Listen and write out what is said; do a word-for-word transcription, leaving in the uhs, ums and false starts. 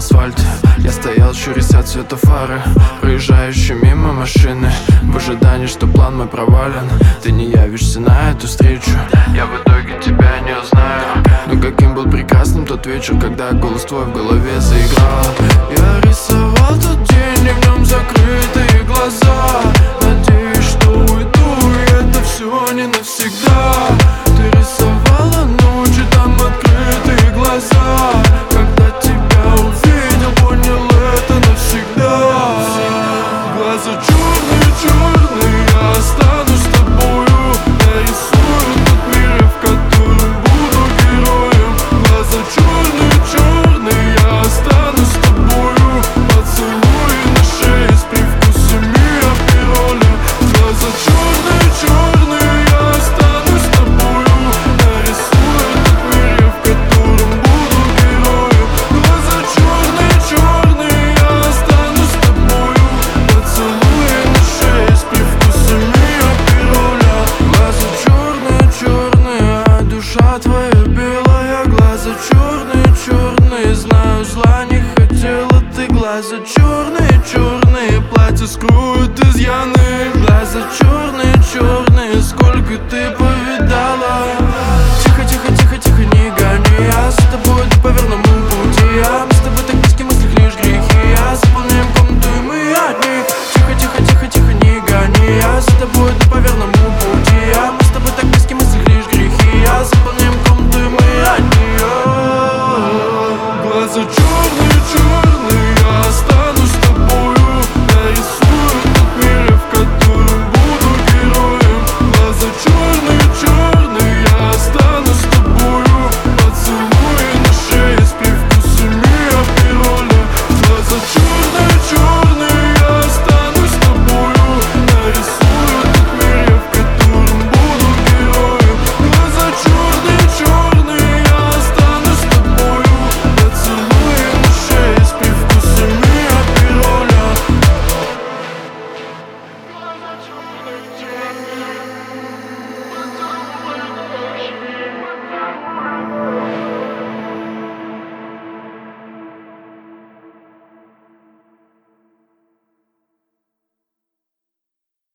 асфальте. Я стоял, щурясь от света фары, проезжающие мимо машины, в ожидании, что план мой провален. Ты не явишься на эту встречу, я в итоге тебя не узнаю. Но каким был прекрасным тот вечер, когда голос твой в голове заиграл. Я рисовал тот день, и в нем закрытые глаза. Надеюсь, что уйду, и это все не навсегда. Ты рисовала ночи, там открытые глаза. Когда тебя увидел, понял, это навсегда. Глаза черные, черные, я останусь с тобою. Нарисую тот мир, в котором буду героем. Глаза черные, черные, я останусь с тобою. Поцелуй на шее с привкусами апероля. Глаза черные, черные, я останусь с тобою. Нарисую тот мир, в котором буду героем. Глаза черные, черные, я останусь с тобою. Поцелуй на шее с привкусами апероля. Глаза черные, черные, а душа твоя белая. Глаза черные, черные, знаю, зла не хотела ты. Глаза черные, черные, платье скроют изъяны. Глаза черные, черные.